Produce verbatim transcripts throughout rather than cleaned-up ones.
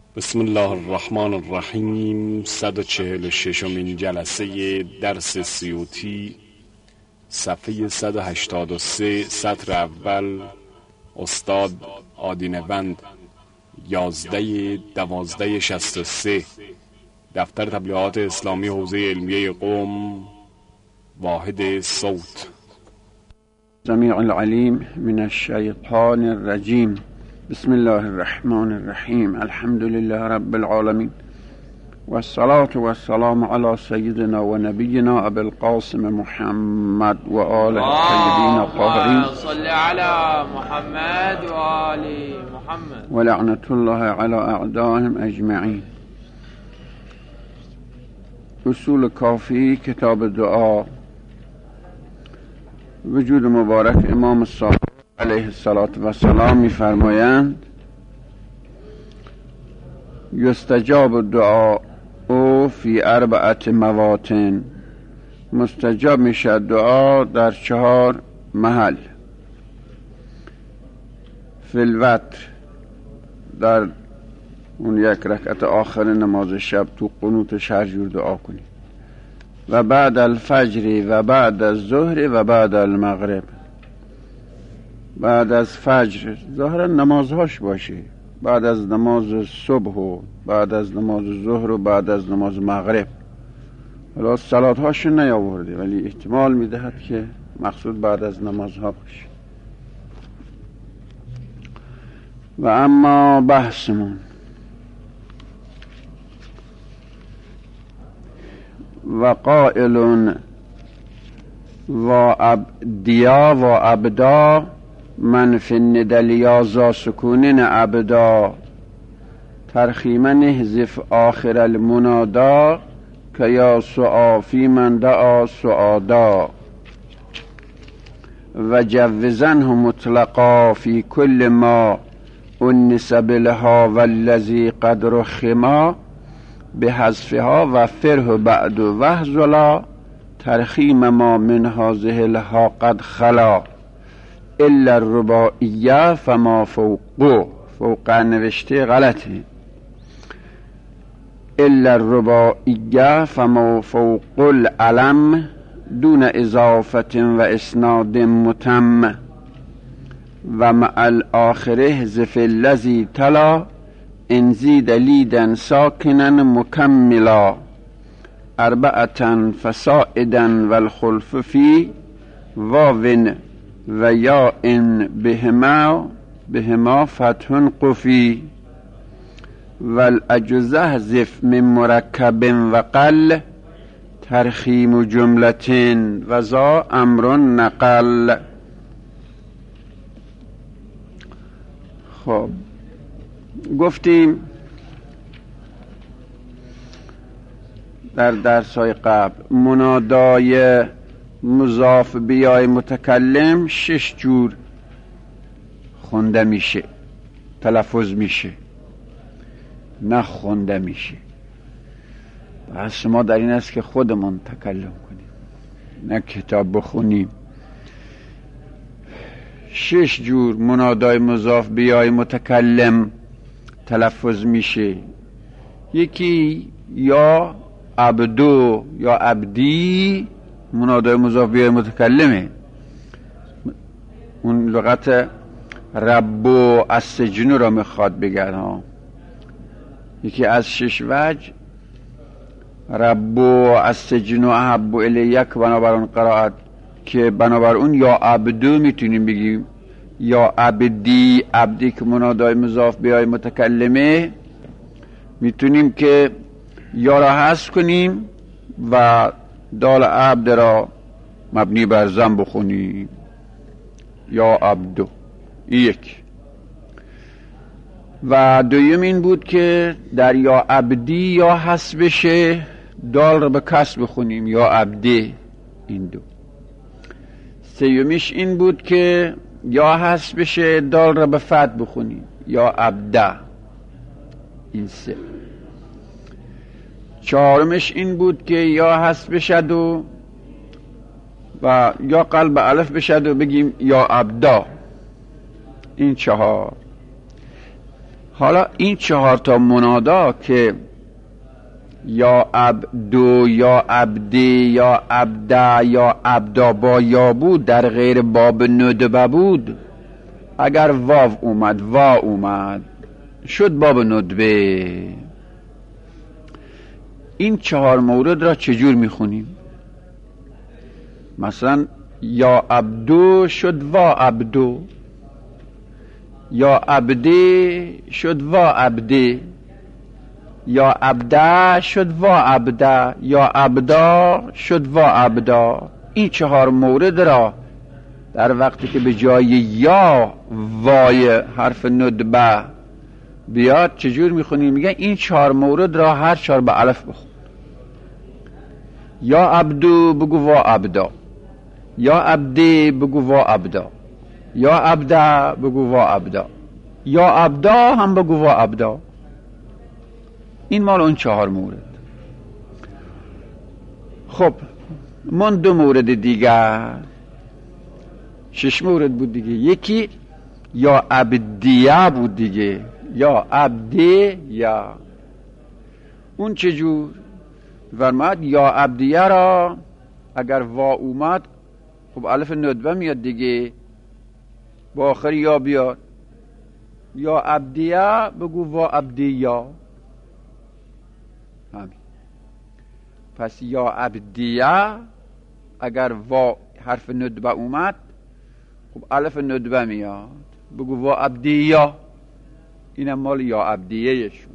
بسم الله الرحمن الرحیم. صد و چهل و ششمین جلسه درس سیوطی، صفحه صد و هشتاد و سه، سطر اول. استاد آدینه‌وند، یازده دوازده شصت و سه، دفتر تبلیغات اسلامی حوزه علمیه قم، واحد صوت. سمیع العلیم من الشیطان الرجیم. بسم الله الرحمن الرحیم. الحمد لله رب العالمین والصلاة والسلام علی سیدنا و نبینا ابی القاسم محمد و آله الطیبین الطاهرین. صل علی محمد و آل محمد و لعنت الله علی اعدائهم اجمعین. اصول کافی، کتاب دعا. وجود مبارک امام صادق علیه السلام می‌فرمایند: یستجاب الدعاء او فی اربعت مواطن. مستجاب میشه دعا در چهار محل. فی الوتر، در اون یک رکعت آخر نماز شب تو قنوتش هر جور دعا کنی، و بعد الفجر و بعد الظهر و بعد المغرب. بعد از فجر ظاهرا نمازهاش باشه، بعد از نماز صبح و بعد از نماز ظهر و بعد از نماز مغرب. حالا صلاتهاش نیاورده ولی احتمال میدهد که مقصود بعد از نمازها باشه. و اما بحثمون و قائل و عبدیا و عبدا من فی الندلیا ذا سکونین عبدا ترخیما نحذف آخر المنادا که یا سعافی من دعا سعادا و جوزنه مطلقا فی کل ما انس بلها والذی قد رخما بحذفها و فره بعد و وحزلا ترخیم ما من هذه لها قد خلا الا الرباعیه فما فوقه. فوق نوشته غلطه. الا الرباعیه فما فوق العلم دون اضافه و اسناد متم و مع الاخره حذف الذی تلا ان زید لیدا ساکنا مکملا اربعة فصاعدا والخلف فی واو و یا ان بهما بهما فتح قفی والاجزه حذف من مرکب و قل ترخیم جملة و ذا امر نقل. خب گفتیم در درس‌های قبل منادای مضاف بیای متکلم شش جور خونده میشه، تلفظ میشه، نه خونده میشه. بحث ما در این است که خودمون تکلم کنیم، نه کتاب بخونیم. شش جور منادای مضاف بیای متکلم تلفظ میشه. یکی یا عبدو یا عبدی منادای مضاف بیای متکلمه. اون لغت ربو از سجن را میخواد بگن ها. یکی از شش وجه ربو از سجن و احبو الیک بنابر اون قرائت که بنابر اون یا عبدو میتونیم بگیم، یا عبدی. عبدی که منادای مضاف بیای متکلمه میتونیم که یا را حذف کنیم و دال عبد را مبنی بر ضم بخونیم، یا عبدو. یک. و دویم این بود که در یا عبدی یا حذف بشه دال را به کسر بخونیم، یا عبده. این دو. سیومیش این بود که یا حذف بشه دال را به فتح بخونیم، یا عبده. این سه. چهارمش این بود که یا حذف بشد و و یا قلب الف بشد و بگیم یا عبدا. این چهار. حالا این چهار تا منادا که یا عبدو یا عبدی یا عبده یا عبدا با یا بود، در غیر باب ندبه بود، اگر واو اومد وا اومد شد باب ندبه. این چهار مورد را چجور میخونیم؟ مثلا یا عبدو شد وا عبدو، یا عبدی شد وا عبدی، یا عبده شد وا عبده، یا عبدا شد وا عبدا. این چهار مورد را در وقتی که به جای یا وای حرف ندبه بیاد چجور میخونیم؟ میگن این چهار مورد را هر چهار به الف بخون. یا عبدو بگو وا عبدا، یا عبدی بگو وا عبدا، یا عبده بگو وا عبدا، یا عبدا هم بگو وا عبدا. این مال اون چهار مورد. خب من دو مورد دیگر، شش مورد بود دیگه. یکی یا عبدیه بود دیگه، یا عبدی یا. اون چجور؟ فرماد یا عبدیه را اگر وا اومد خب الف ندبه میاد دیگه، با آخر یا بیاد. یا عبدیه بگو وا عبدیه. همین. پس یا عبدیه اگر وا حرف ندبه اومد خب الف ندبه میاد، بگو وا عبدیه. اینم مال یا عبدیه شما.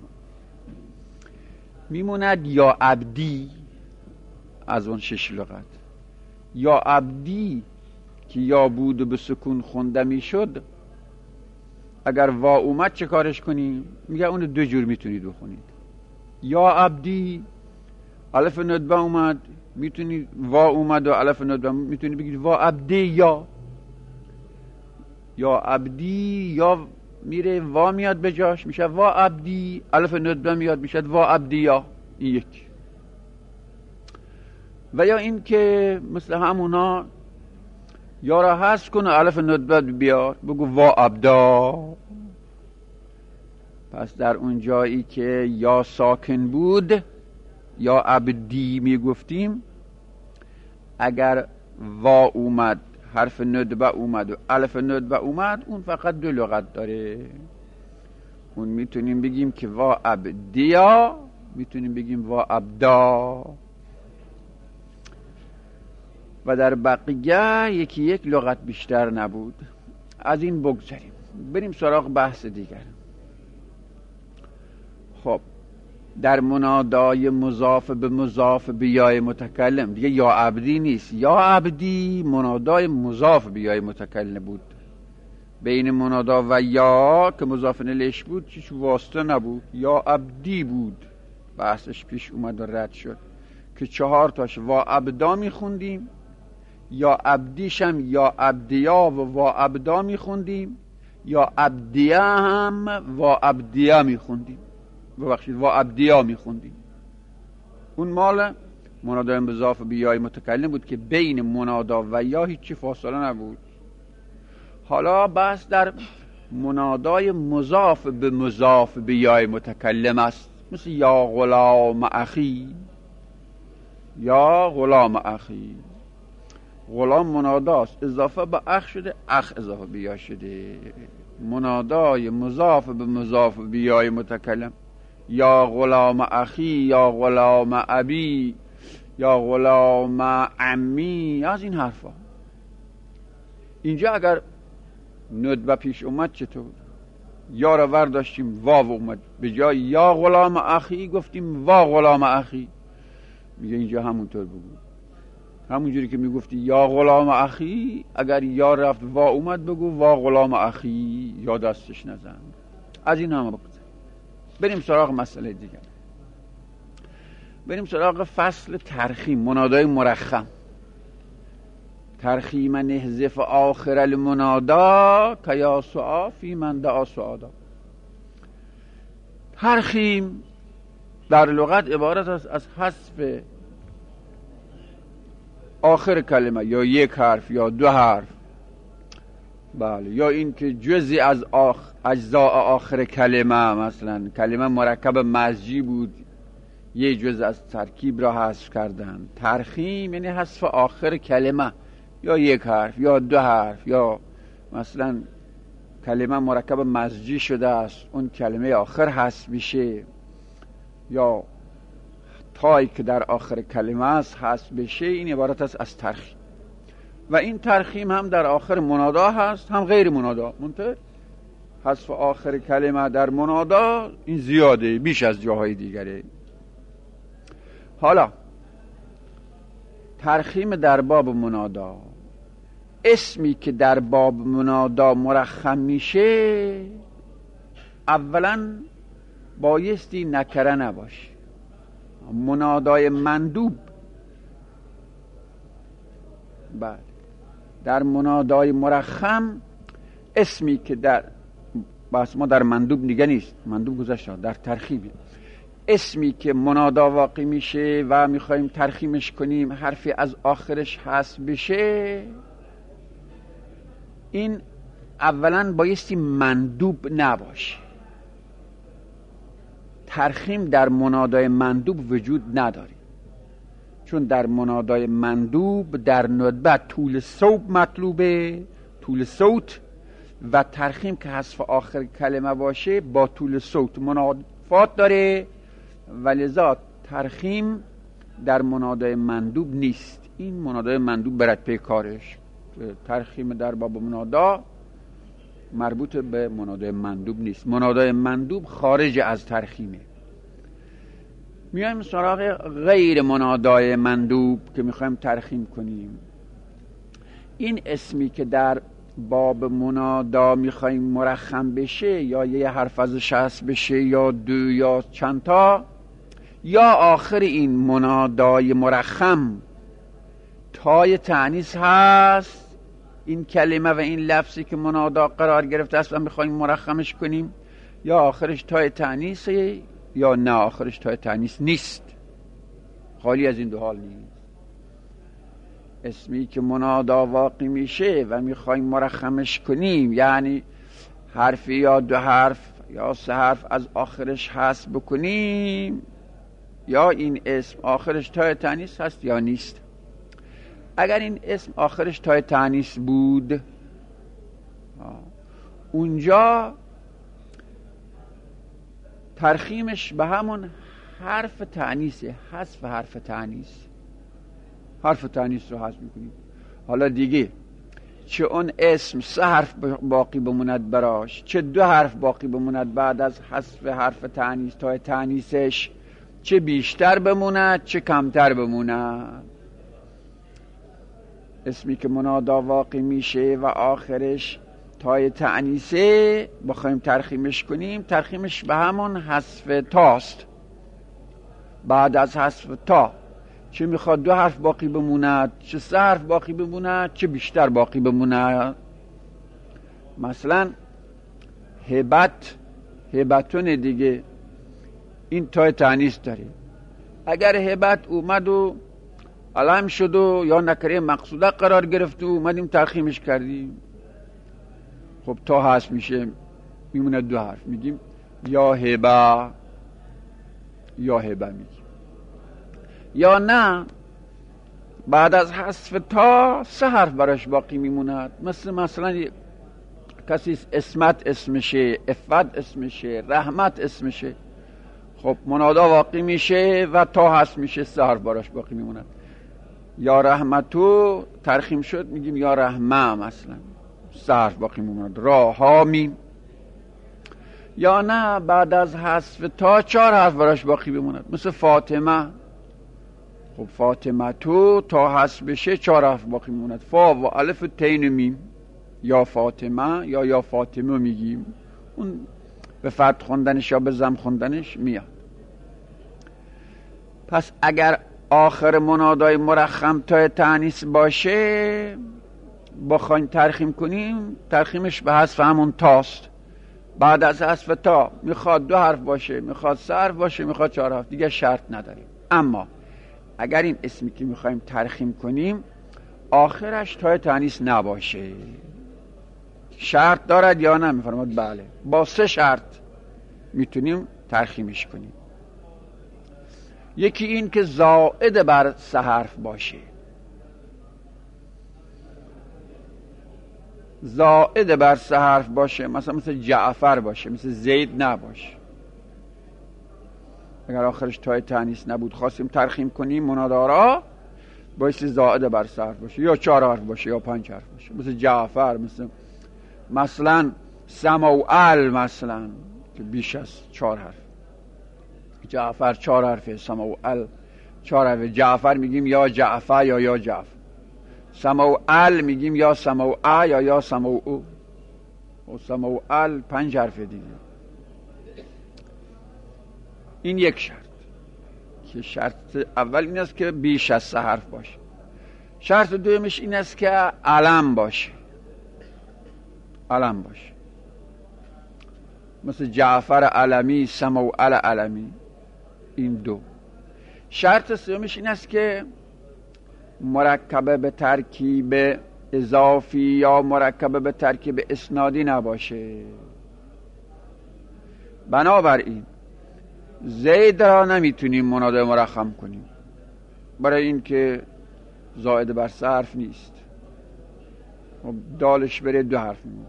میموند یا عبدی از اون شش لغت. یا عبدی که یا بود و به سکون خونده میشد، اگر وا اومد چه کارش کنیم؟ میگه اون دو جور میتونید بخونید. یا عبدی الف ندبه اومد میتونید، وا اومد و الف ندبه میتونید بگید وا عبدی یا. یا عبدی یا میره وا میاد به جاش میشه وا عبدی، الف ندبه میاد میشه وا عبدی یا. این یک. و یا این که مثل همونا یا را حذف کن و الف ندبه بیار بگو وا عبدا. پس در اون جایی که یا ساکن بود یا عبدی میگفتیم، اگر وا اومد حرف ندبه اومد و الف ندبه اومد، اون فقط دو لغت داره. اون میتونیم بگیم که وا عبدیا، میتونیم بگیم وا عبدا. و در بقیه یکی یک لغت بیشتر نبود. از این بگذاریم بریم سراغ بحث دیگر. خب در منادای مضاف به مضاف به یای متکلم دیگه یا عبدی نیست. یا عبدی منادای مضاف به یای متکلم بود. بین منادا و یا که مضاف الیهش بود چیش واسطه نبود، یا عبدی بود. بحثش پیش اومد و رد شد که چهار تاش وا عبدا میخوندیم، یا عبدیشم یا عبدیا و وا عبدا میخوندیم، یا عبدیه هم وا عبدیه میخوندیم، ببخشید وا عبدیا میخوندیم. اون مال منادای مضاف به یای متکلم بود که بین منادا و یا هیچی فاصله نبود. حالا بحث در منادای مضاف به مضاف به یای متکلم است، مثل یا غلام اخی. یا غلام اخی، غلام مناداست، اضافه به اخ شده، اخ اضافه به یا شده. منادای مضاف به مضاف به یای متکلم، یا غلام اخی، یا غلام ابی، یا غلام عمی، از این حرفا. اینجا اگر ندبه پیش اومد چطور؟ یا را ورداشتیم واو اومد، به جای یا غلام اخی گفتیم وا غلام اخی. میگه اینجا همونطور بگو، همونجوری که میگفتی یا غلام اخی، اگر یا رفت وا اومد بگو وا غلام اخی، یا دستش نزن. از این هم بگذار. بریم سراغ مسئله دیگر. بریم سراغ فصل ترخیم، منادای مرخم. ترخیم نحذف آخر المنادا که یا سعا فی من دعا سعادا. ترخیم در لغت عبارت است از حذف آخر کلمه، یا یک حرف یا دو حرف بله. یا این که جزئی از آخ... اجزاء آخر کلمه، مثلا کلمه مرکب مزجی بود، یه جزء از ترکیب را حذف کردن. ترخیم یعنی حذف آخر کلمه، یا یک حرف یا دو حرف، یا مثلا کلمه مرکب مزجی شده است، اون کلمه آخر حذف بشه، یا تایی که در آخر کلمه است حذف بشه. این عبارت است از ترخیم. و این ترخیم هم در آخر منادا هست، هم غیر منادا. منتها حذف آخر کلمه در منادا این زیاده، بیش از جاهای دیگره. حالا ترخیم در باب منادا، اسمی که در باب منادا مرخم میشه اولا بایستی نکره نباشه. منادای مندوب، بله، در منادای مرخم اسمی که در بس ما در مندوب دیگه نیست، مندوب گذاشته، در ترخیمی اسمی که منادا واقع میشه و میخوایم ترخیمش کنیم حرفی از آخرش حذف بشه، این اولا بایستی مندوب نباشه. ترخیم در منادای مندوب وجود نداره، چون در منادای مندوب در ندبه طول صوت مطلوبه، طول صوت، و ترخیم که حذف آخر کلمه باشه با طول صوت منافات داره، ولذا ترخیم در منادای مندوب نیست. این منادای مندوب برد پی کارش. ترخیم در باب منادا مربوط به منادای مندوب نیست. منادای مندوب خارج از ترخیمه. میایم سراغ غیر منادای مندوب که میخوایم ترخیم کنیم. این اسمی که در باب منادا میخوایم مرخم بشه، یا یه حرف ازش حذف بشه، یا دو یا چند تا، یا آخر این منادای مرخم تای تأنیث هست، این کلمه و این لفظی که منادا قرار گرفته است و میخوایم مرخمش کنیم، یا آخرش تای تأنیثه، یا نه آخرش تای تأنیث نیست، خالی از این دو حال نیست. اسمی که منادا واقع میشه و میخوایم مرخمش کنیم، یعنی حرفی یا دو حرف یا سه حرف از آخرش حذف بکنیم، یا این اسم آخرش تای تأنیث هست یا نیست. اگر این اسم آخرش تای تأنیث بود، اونجا ترخیمش به همون حرف تأنیثه، حذف حرف تأنیث، حرف تأنیث رو حذف میکنیم. حالا دیگه چه اون اسم سه حرف باقی بموند براش، چه دو حرف باقی بموند بعد از حذف حرف تأنیث تای تأنیثش، چه بیشتر بموند چه کمتر بموند، اسمی که منادا واقع میشه و آخرش تای تأنیثه بخوایم ترخیمش کنیم، ترخیمش به همون حذف تاست. بعد از حذف تا چه میخواد دو حرف باقی بموند، چه سه حرف باقی بموند، چه بیشتر باقی بموند. مثلا هبت، هبتون دیگه این تای تأنیث داره. اگر هبت اومد و علم شد و یا نکره مقصوده قرار گرفت و اومدیم ترخیمش کردیم، خب تا حذف میشه، میمونه دو حرف، میگیم یا هبه یا هبه میگیم. یا نه بعد از حذف تا سه حرف براش باقی میموند، مثل مثلا کسی اسمت اسمشه، افت اسمشه، رحمت اسمشه، خب منادا واقع میشه و تا حذف میشه، سه حرف براش باقی میموند. یا رحمتو ترخیم شد، میگیم یا رحمه، مثلا سه حرف باقی میموند، را ها میم. یا نه بعد از حذف تا چهار حرف براش باقی بموند، مثل فاطمه، خب فاطمه تو تا حذف بشه چهار حرف باقی میموند، فا و الف و تین و میم، یا فاطمه یا یا فاطمه میگیم، اون به فتح خوندنش یا به ضم خوندنش میاد. پس اگر آخر منادای مرخم تای تأنیث باشه بخوایم ترخیم کنیم، ترخیمش به حذف همون تاست. بعد از حذف تا میخواد دو حرف باشه، میخواد سه حرف باشه، میخواد چهار حرف، دیگه شرط نداریم. اما اگر این اسمی که میخوایم ترخیم کنیم آخرش تای تأنیث نباشه، شرط دارد یا نه؟ میفرماد بله. با سه شرط میتونیم ترخیمش کنیم. یکی این که زائد بر سه حرف باشه، زائد بر سه حرف باشه، مثلا مثل جعفر باشه، مثل زید نباشه. اگر آخرش تای تانیث نبود خواستیم ترخیم کنیم منادارا، باید زائد بر سه حرف باشه، یا چهار حرف باشه یا پنج حرف باشه، مثل جعفر، مثل مثلا سموئل مثلا که بیش از چهار حرف. جعفر چهار حرفه، سموئل چهار حرفه. جعفر میگیم یا جعفر یا یا جعفر. سموئل میگیم یا سموئه یا یا سموئو. و سموئل پنج حرفه دیگه. این یک شرط که شرط اول این است که بیش از سه حرف باشه. شرط دومش این است که علم باشه، علم باشه، مثل جعفر علمی، سموئل علمی. این دو. شرط سومش این است که مرکب به ترکیب اضافی یا مرکب به ترکیب اسنادی نباشه. بنابراین زید را نمیتونیم منادای مرخم کنیم، برای اینکه زائد بر سه حرف نیست. دالش بره دو حرف میمونه.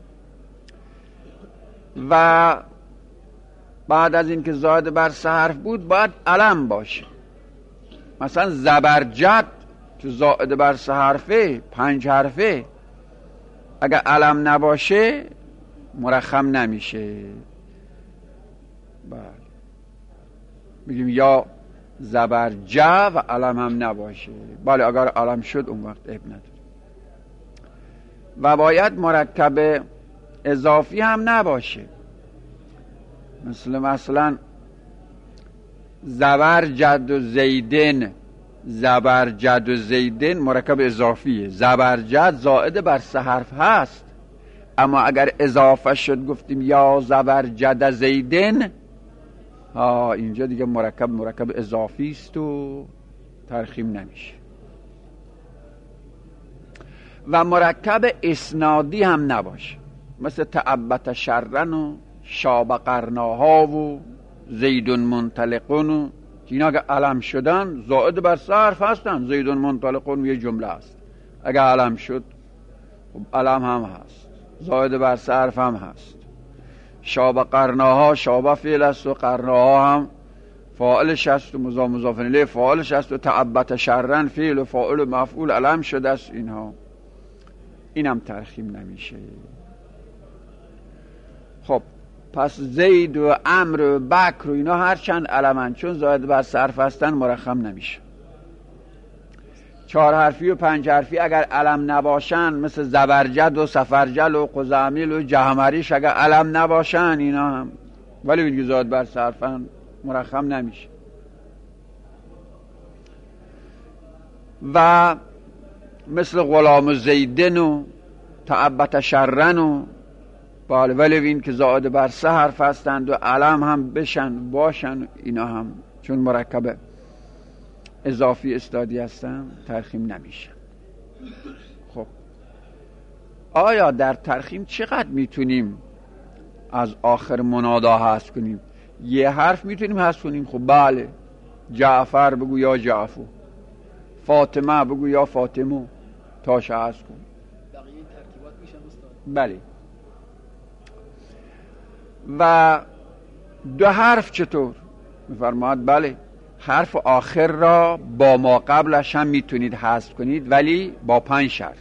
و بعد از اینکه زائد بر سه حرف بود باید علم باشه. مثلا زبرجد که زائد بر سه حرفه، پنج حرفه، اگر علم نباشه مرخم نمیشه. بله، میگیم یا زبرجه و علم هم نباشه. بله، اگر علم شد اون وقت عیب نداره. و باید مرکب اضافی هم نباشه، مثل مثلا زبرجد و زیدن. زبرجد و زیدن مرکب اضافیه. زبرجد زائد بر سه حرف هست، اما اگر اضافه شد گفتیم یا زبرجد زیدن، ها اینجا دیگه مرکب مرکب اضافی است و ترخیم نمیشه. و مرکب اسنادی هم نباشه، مثل تعبت شرن و شاب قرناها و زیدون منطلقون و اینا اگه علم شدن زائد بر سه حرف هستن. زیدون منطلقون یه جمله است، اگه علم شد خب علم هم هست، زائد بر سه حرف هم هست. شاب قرناها، شاب فعل است و قرناها هم فاعلش است و مضاف مضاف الیه فاعلش است و تعبت شرن فعل و فاعل و مفعول علم شده است. اینها اینم ترخیم نمیشه. خب پس زید و عمرو و بکر و اینا هر چند علمن، چون زائد بر سه حرف هستن مرخم نمیشه. چهار حرفی و پنج حرفی اگر علم نباشن، مثل زبرجد و سفرجل و قزامیل و جهمریش اگر علم نباشن، اینا هم ولی بینگی زائد بر سه حرفن مرخم نمیشه. و مثل غلام زیدن و تعبت شرن و بله، ولی این که زائد بر سه حرف هستند و علم هم بشن باشن، اینا هم چون مرکب اضافی استادی هستن ترخیم نمیشن. خب آیا در ترخیم چقدر میتونیم از آخر منادا حذف کنیم؟ یه حرف میتونیم حذف کنیم. خب بله، جعفر بگو یا جعفو، فاطمه بگو یا فاطمو، تاش حذف کن. بقیه ترکیبات میشن استاد؟ بله. و دو حرف چطور؟ میفرماد بله، حرف آخر را با ما قبلش هم میتونید حذف کنید، ولی با پنج شرط.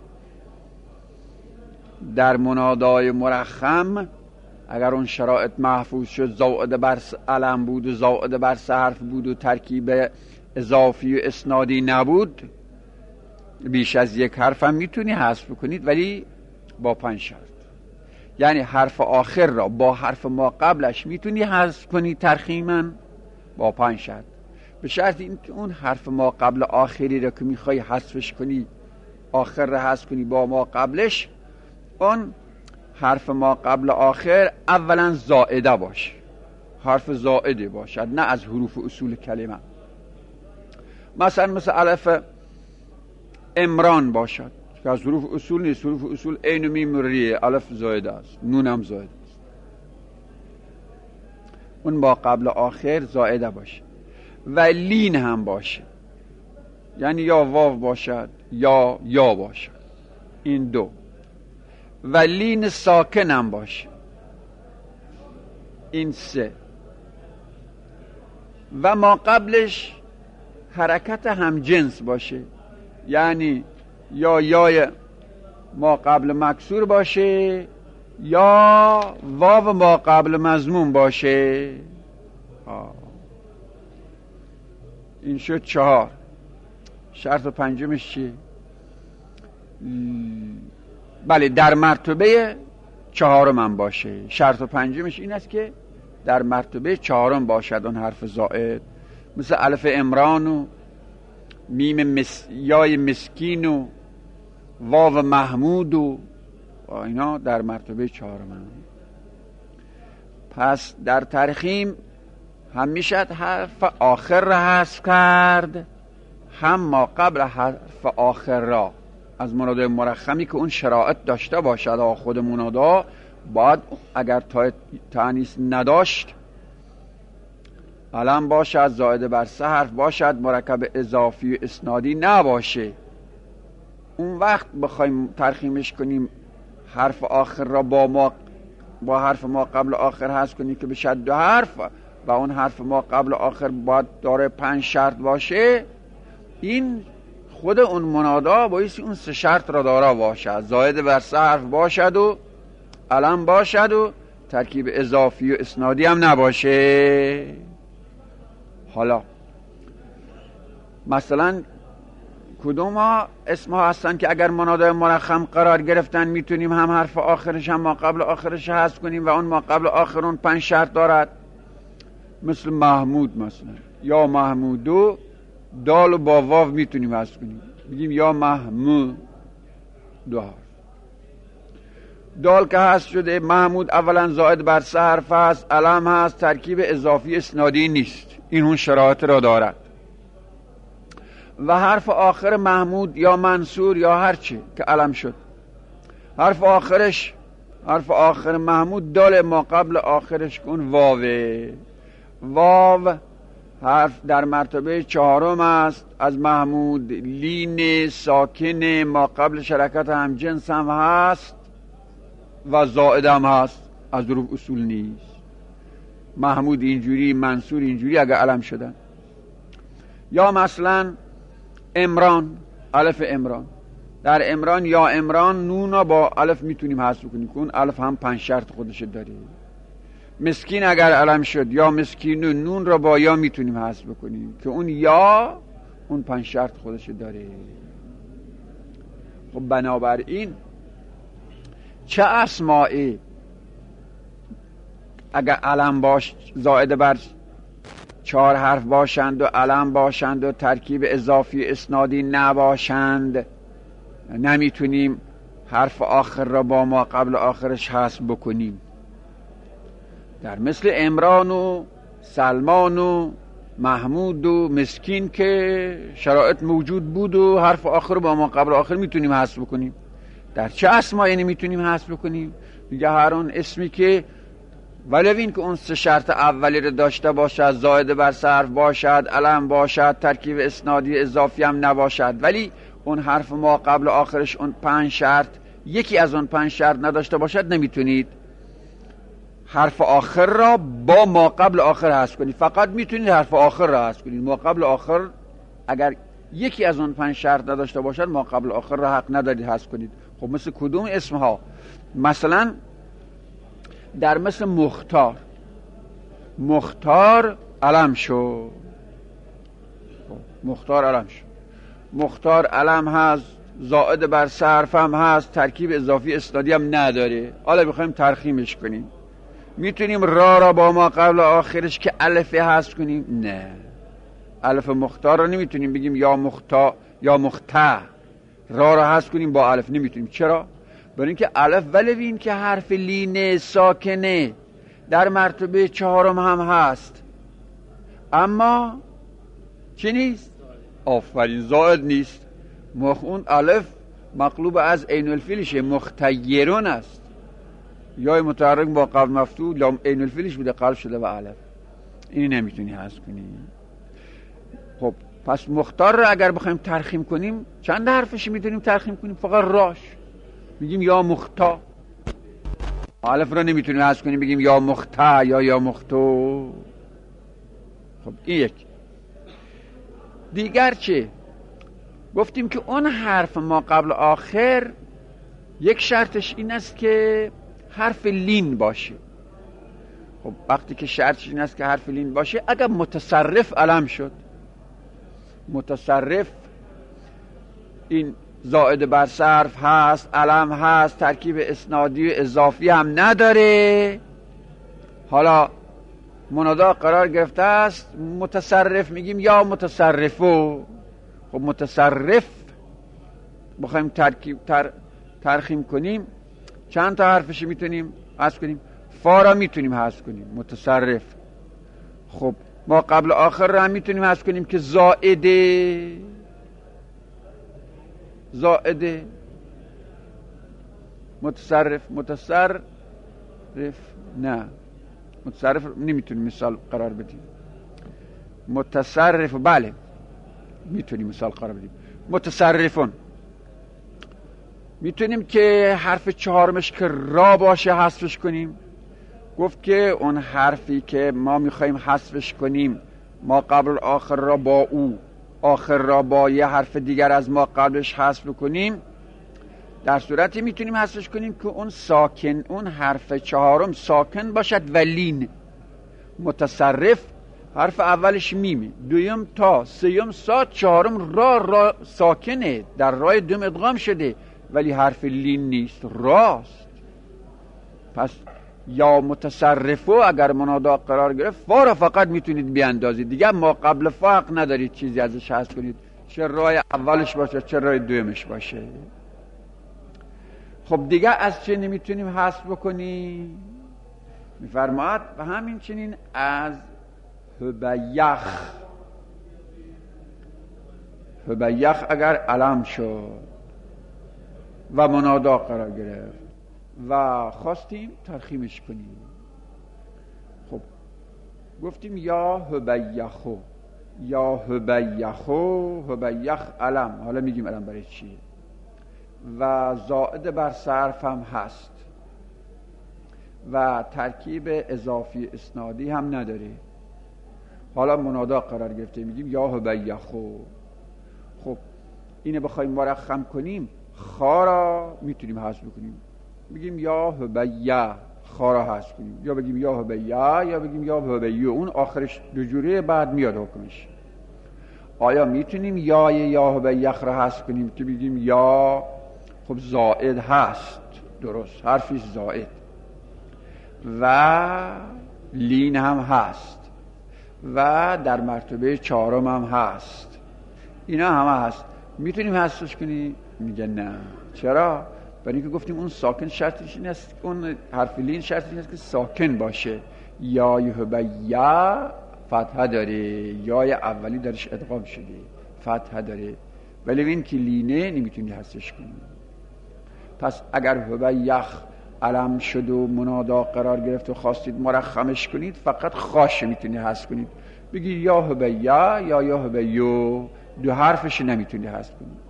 در منادای مرخم اگر اون شرایط محفوظ شد، زائد بر علم بود و زائد بر سه حرف بود و ترکیب اضافی و اسنادی نبود، بیش از یک حرف هم میتونی حذف کنید، ولی با پنج شرط. یعنی حرف آخر را با حرف ما قبلش میتونی حذف کنی ترخیما با پنج شرط. به شرط اینکه اون حرف ما قبل آخری را که میخوای حذفش کنی، آخر را حذف کنی با ما قبلش، اون حرف ما قبل آخر اولا زائده باشه، حرف زائده باشد، نه از حروف اصول کلمه. مثلا مثل الف عمران باشد، که از حروف اصول نیست. حروف اصول عین و میم و ریه، الف زائده است، نون هم زائده است. اون با قبل آخر زائده باشه و لین هم باشه، یعنی یا واو باشد یا یا باشد، این دو. و لین ساکن هم باشه، این سه. و ما قبلش حرکت هم جنس باشه، یعنی یا یای ما قبل مکسور باشه یا واو ما قبل مضموم باشه. آه. این شد چهار. شرط پنجمش چیه؟ بله، در مرتبه چهارم هم باشه. شرط پنجمش این است که در مرتبه چهارم باشد اون حرف زائد، مثل الف عمران و میم مس... یای مسکین و واو محمود و اینا در مرتبه چهارم هم. پس در ترخیم هم میشد حرف آخر را حذف کرد، هم ما قبل حرف آخر را. از منادای مرخمی که اون شرایط داشته باشد، خود منادا باید اگر تانیث نداشت علم باشد، زائده بر سه حرف باشد، مرکب اضافی و اسنادی نباشه. اون وقت بخوایم ترخیمش کنیم حرف آخر را با ما با حرف ما قبل آخر حذف کنیم که بشد دو حرف و اون حرف ما قبل آخر باید داره پنج شرط باشه. این خود اون منادا بایستی اون سه شرط را داره باشد، زائده بر سه حرف باشد و علم باشد و ترکیب اضافی و اسنادی هم نباشه. حالا مثلا کدوم ها اسم ها هستن که اگر منادای مرخم قرار گرفتن میتونیم هم حرف آخرش هم ما قبل آخرش حذف کنیم و اون ما قبل آخر اون پنج شرط دارد؟ مثل محمود مثلا، یا محمودو دال و با واو میتونیم حذف کنیم، بگیم یا محمود دو حرف. دال که حذف شده، محمود اولا زائد بر سه حرف هست، علم هست، ترکیب اضافی اسنادی نیست، این اون شرایط را دارد. و حرف آخر محمود یا منصور یا هرچی که علم شد، حرف آخرش حرف آخر محمود دال ما قبل آخرش کن واوه. واو حرف در مرتبه چهارم است از محمود، لین ساکن ما قبل شرکت هم جنس هم هست و زائد هم هست، از حروف اصول نیست. محمود اینجوری، منصور اینجوری اگر علم شدن. یا مثلا عمران، الف عمران، در عمران یا عمران نون با الف میتونیم حذف کنیم که اون الف هم پنج شرط خودش داره. مسکین اگر علم شد، یا مسکین و نون را با یا میتونیم حذف کنیم که اون یا اون پنج شرط خودش داره. خب بنابراین چه اسمائی اگر علم باش زائده بر چهار حرف باشند و علم باشند و ترکیب اضافی اسنادی نباشند، نمیتونیم حرف آخر را با ما قبل آخرش حذف بکنیم. در مثل عمران و سلمان و محمود و مسکین که شرایط موجود بود و حرف آخر با ما قبل آخر میتونیم حذف بکنیم. در چه اسمایی نمیتونیم حذف بکنیم؟ میگه هر اون اسمی که ولو این که اون سه شرط اولی رو داشته باشد، زائده بر سه حرف باشد، علم باشد، ترکیب اسنادی اضافی هم نباشد، ولی اون حرف ما قبل آخرش اون پنج شرط یکی از اون پنج شرط نداشته باشد، نمیتونید حرف آخر را با ما قبل آخر حذف کنید. فقط میتونید حرف آخر را حذف کنید. ما قبل آخر اگر یکی از اون پنج شرط نداشته باشد، ما قبل آخر را حق ندارید حذف کنید. خب مثل کدوم اسم ها؟ مثلا در مثل مختار، مختار علم شو، مختار علم شو، مختار علم هست، زائد بر سه حرف هم هست، ترکیب اضافی اسنادی هم نداره. حالا بخوایم ترخیمش کنیم، میتونیم را را با ما قبل آخرش که الف حذف کنیم؟ نه، الف مختار را نمیتونیم بگیم یا مختا یا مختا، را را حذف کنیم با الف نمیتونیم. چرا؟ برای اینکه الف ولو این که حرف لینه ساکنه در مرتبه چهارم هم هست، اما چی نیست؟ آفرین، زائد نیست. اون الف مقلوب از عین الفیلشه، مختیرون است. یا متحرک با قبل مفتوح لام عین الفیلش بوده قلب شده و علف، اینی نمیتونی حذف کنی. خب پس مختار رو اگر بخوایم ترخیم کنیم چند حرفش میتونیم ترخیم کنیم؟ فقط راش میگیم یا مختا. علف رو نمیتونیم حذف کنیم بگیم یا مختا یا یا مختو. خب این یک. دیگر چه؟ گفتیم که اون حرف ما قبل آخر یک شرطش این است که حرف لین باشه. خب وقتی که شرطش این است که حرف لین باشه، اگر متصرف علم شد، متصرف این زائد بر صرف هست، علم هست، ترکیب اسنادی و اضافی هم نداره، حالا منادا قرار گرفته است، متصرف میگیم یا متصرفو. خب متصرف بخوایم ترکیب تر ترخیم کنیم چند تا حرفش میتونیم حذف کنیم؟ فا را میتونیم حذف کنیم، متصرف. خب ما قبل آخر را هم میتونیم حذف کنیم که زائده، زائده متصرف. متصرف نه، متصرف نمیتونیم مثال قرار بدیم. متصرف بله میتونیم مثال قرار بدیم. متصرفون میتونیم که حرف چهارمش که را باشه حذفش کنیم. گفت که اون حرفی که ما میخوایم حذفش کنیم، ما قبل آخر را با او، آخر را با یه حرف دیگر از ما قبلش حذف کنیم، در صورتی میتونیم حذفش کنیم که اون ساکن، اون حرف چهارم ساکن باشد و لین. متصرف حرف اولش میمه، دویم تا، سیم سات، چهارم را را ساکنه، در رای دوم ادغام شده ولی حرف لین نیست، راست. پس یا متصرفو اگر منادا قرار گرفت فا را فقط میتونید بیاندازید، دیگه ما قبل فا حق ندارید چیزی ازش حذف کنید، چه رای اولش باشه چه رای دومش باشه. خب دیگه از چه نمیتونیم حذف بکنیم؟ میفرماید و همین چنین از هبیخ. هبیخ اگر علم شد و منادا قرار گرفت و خواستیم ترخیمش کنیم، خب گفتیم یا هبیخو، یا هبیخو، هبیخ علم. حالا میگیم علم برای چیه؟ و زائد بر صرف هم هست و ترکیب اضافی اسنادی هم نداره. حالا منادا قرار گرفته میگیم یا هبیخو. خب اینه بخوایم مرخم کنیم، خا را میتونیم حذف کنیم، بگیم یا هبیه، خا را حذف کنیم، یا بگیم یا هبیه یا بگیم یا هبیو. اون آخرش دو جوره بعد میاد حکمش. آیا میتونیم یا یا هبیخ را حذف کنیم که بگیم یا؟ خب زائد هست، درست، حرفیش زائد و لین هم هست و در مرتبه چهارم هم هست، اینا همه هست، میتونیم حذفش کنیم؟ میگه نه. چرا؟ برای اینکه گفتیم اون ساکن شرطش این است، اون حرف لین شرطش این است که ساکن باشه. یا یهبیه فتحه داره، یا اولی درش ادغام شده فتحه داره، ولی این که لینه نمیتونی حذفش کنی. پس اگر هبیخ علم شد و منادا قرار گرفت و خواستید مرخمش کنید، فقط خاش میتونی حذف کنید، بگی یا هبیه یا یا هبیو، دو حرفش نمیتونی حذف کنید.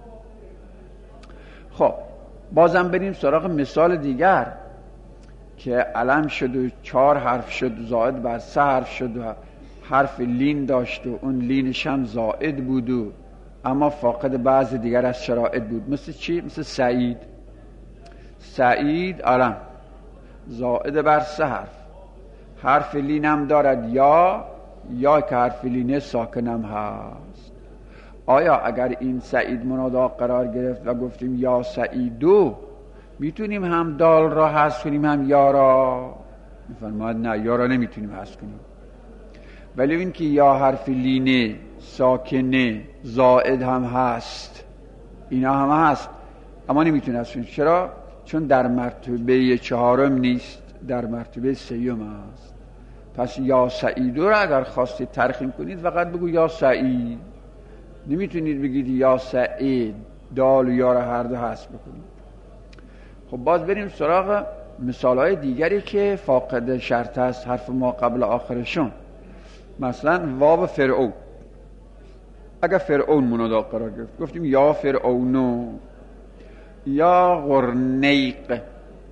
خب بازم بریم سراغ مثال دیگر که علم شد و چهار حرف شد، زائد بر سه حرف شد و حرف لین داشت و اون لینش هم زائد بود و اما فاقد بعض دیگر از شرائط بود. مثل چی؟ مثل سعید. سعید علم زائد بر سه حرف، حرف لین هم دارد یا، یا که حرف لینه ساکنم هست. آیا اگر این سعید منادا قرار گرفت و گفتیم یا سعیدو، میتونیم هم دال را حذف کنیم هم یا را؟ میفرماید نه، یا را نمیتونیم حذف کنیم. ولی این که یا حرف لینه ساکنه زائد هم هست، اینا هم هست، اما نمیتونیم حذف کنیم. چرا؟ چون در مرتبه چهارم نیست، در مرتبه سیوم است. پس یا سعیدو را اگر خواستید ترخیم کنید فقط بگو یا سعید، نمیتونید بگید یا سعید. دال و یا را هر دو حذف بکنیم. خب باز بریم سراغ مثالهای دیگری که فاقد شرط است، حرف ما قبل آخرشون. مثلا واو فرعون، اگر فرعون منادا قرار گرفت گفتیم یا فرعونو، یا غرنیق،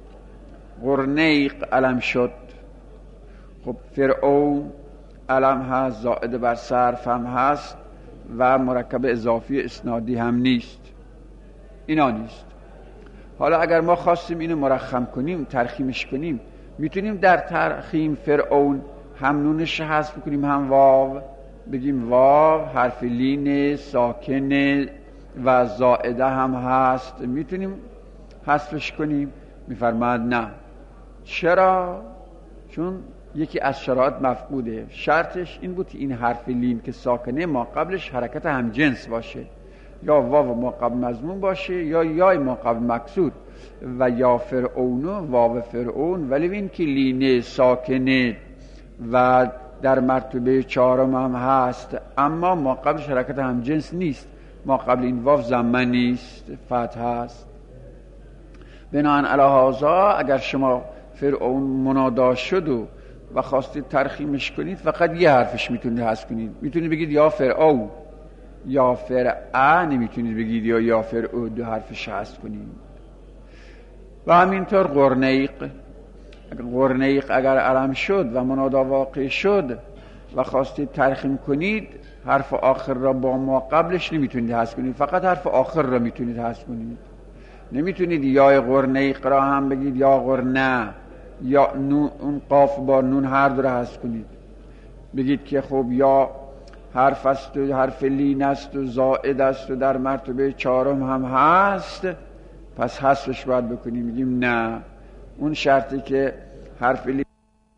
غرنیق علم شد. خب فرعون علم هست، زائد بر صرف هم هست و مرکب اضافی اسنادی هم نیست، اینا نیست. حالا اگر ما خواستیم اینو مرخم کنیم، ترخیمش کنیم، میتونیم در ترخیم فرعون هم نونش حذف کنیم هم واو، بگیم واو حرف لین ساکن و زائده هم هست، میتونیم حذفش کنیم. میفرماد نه. چرا؟ چون یکی از شرایط مفقوده. شرطش این بود این حرف لین که ساکنه ما قبلش حرکت هم جنس باشه، یا واو ما قبل مضمون باشه یا یای ما قبل مکسور. و یا فرعونو واو فرعون، ولی این که لینه ساکنه و در مرتبه چهارم هم هست، اما ما قبلش حرکت هم جنس نیست، ما قبل این واو ضمه نیست، فتح هست. بناهن علی هذا اگر شما فرعون منادا شد و و خواستید ترخیمش کنید، فقط یه حرفش میتونید حذف کنید. میتونید بگید یا فرعون، یا فرعه، نمیتونید بگید یا یا فرعو، دو حرفش حذف کنید. و همینطور غرنیق، غرنیق اگر علم شد و منادا واقع شد و خواستید ترخیم کنید، حرف آخر را با ما قبلش نمیتونید حذف کنید، فقط حرف آخر را میتونید حذف کنید. نمیتونید یا غرنیق را هم بگید یا غرنه، یا نون، اون قاف با نون هر دو را حذف کنید. بگید که خب یا حرف است و حرف لین است و زائد است و در مرتبه چهارم هم هست، پس حذفش باید بکنیم. میگیم نه، اون شرطی که حرف لین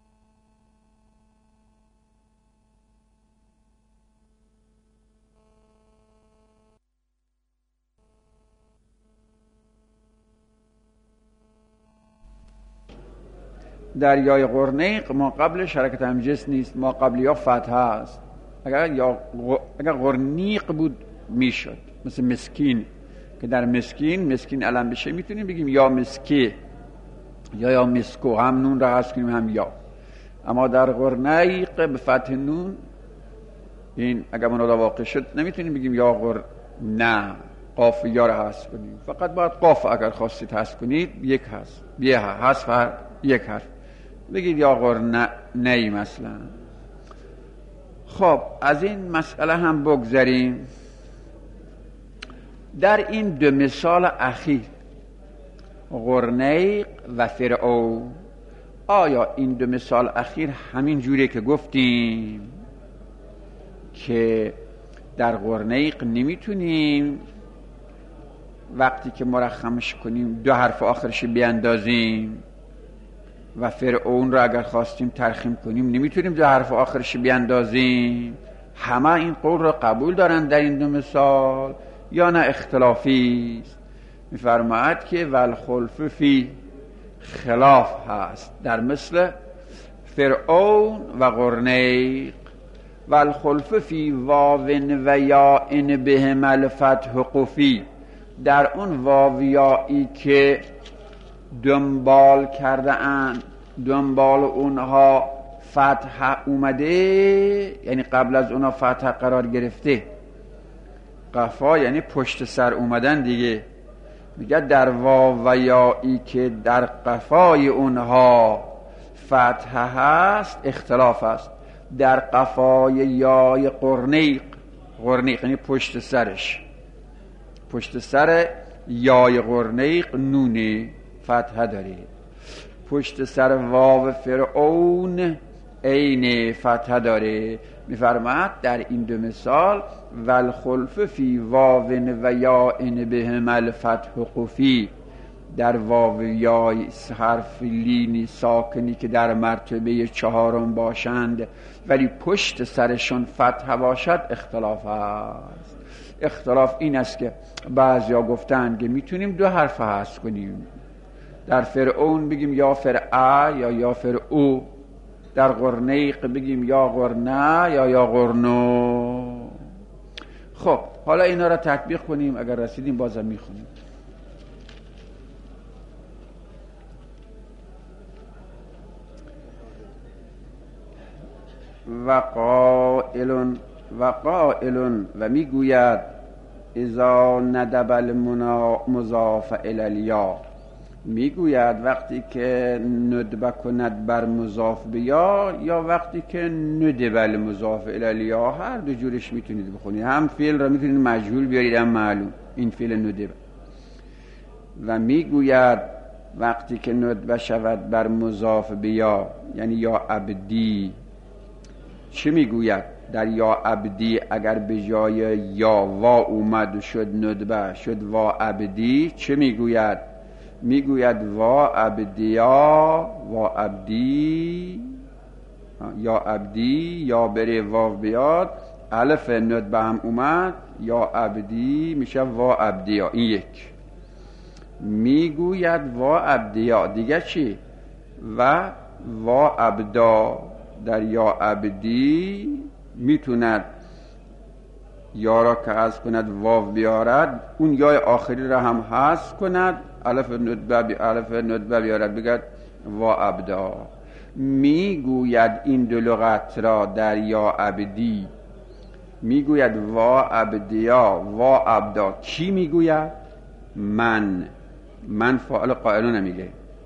در یای غرنیق ما قبلش حرکت همجنس نیست، ما قبل یا فتحه است. اگر یا غ... اگر غرنیق بود میشد، مثل مسکین که در مسکین مسکین علم بشه میتونیم بگیم یا مسکی یا یا مسکو، هم نون را حذف کنیم هم یا. اما در غرنیق به فتح نون این اگر منادا واقع شد نمیتونیم بگیم یا غر، نه، قاف یا را حذف کنیم، فقط باید قاف اگر خواستید حذف کنید یک حذف، یه حذف یک حرف بگید یا غر نه, نه مثلا. خب از این مسئله هم بگذاریم. در این دو مثال اخیر غرنیق و فرعون، آیا این دو مثال اخیر همین جوری که گفتیم که در غرنیق نمیتونیم وقتی که مرخمش کنیم دو حرف آخرش بیاندازیم و فرعون را اگر خواستیم ترخیم کنیم نمیتونیم دو حرف آخرش بیاندازیم؟ همه این قول را قبول دارن در این دو مثال یا نه اختلافی است؟ میفرماید که والخلف فی، خلاف هست در مثل فرعون و غرنیق. والخلف فی واون و یائن بهم الفتح قفی، در اون واویایی که دنبال کرده اند، دنبال اونها فتح اومده، یعنی قبل از اونها فتح قرار گرفته. قفا یعنی پشت سر اومدن دیگه. میگه در واویایی که در قفای اونها فتح هست اختلاف است. در قفای یای قرنیق، قرنیق یعنی پشت سرش، پشت سر یای قرنیق نونی فتحه داری. پشت سر واو فرعون عین فتحه داره. میفرماید در این دو مثال والخلف فی واون و یائن بهم الفتح قفی، در واو یای حرف لینی ساکنی که در مرتبه چهارم باشند ولی پشت سرشون فتحه باشد اختلاف است. اختلاف این است که بعضیا گفتند که میتونیم دو حرف حذف کنیم، در فرعون بگیم یا فرعه یا یا فرعو، در غرنیق بگیم یا غرنه یا یا غرنو. خب حالا اینا را تطبیق کنیم، اگر رسیدیم بازم میخونیم. و قائلون و قائلون و میگوید اذا ندب المضاف الی الیا، میگوید وقتی که ندبه کند بر مضاف بیا یا وقتی که ندب المضاف الی الیا، هر دو جورش میتونید بخونید. هم فعل را میتونید مجهول بیارید هم معلوم، این فعل ندب. و میگوید وقتی که ندبه شود بر مضاف بیا، یعنی یا عبدی. چه میگوید در یا عبدی؟ اگر به جای یا وا اومد و شد ندبه، شد وا عبدی، چه میگوید؟ میگوید وا عبدیا، وا عبدی، یا عبدی، یا بره واو بیاد، الف ندبه هم اومد، یا عبدی میشه وا عبدیا. این یک. میگوید وا عبدیا، دیگه چی؟ و وا عبدا. در یا عبدی میتوند یا را که حذف کند واو بیارد، اون یا آخری را هم حذف کند، الف ندبه بی الف ندبه بیارد، بگد وا عبدا. میگوید این دو لغت را در یا عبدی، میگوید وا عبدیا، وا عبدا. کی میگوید؟ من. من فاعل قائلون میگه،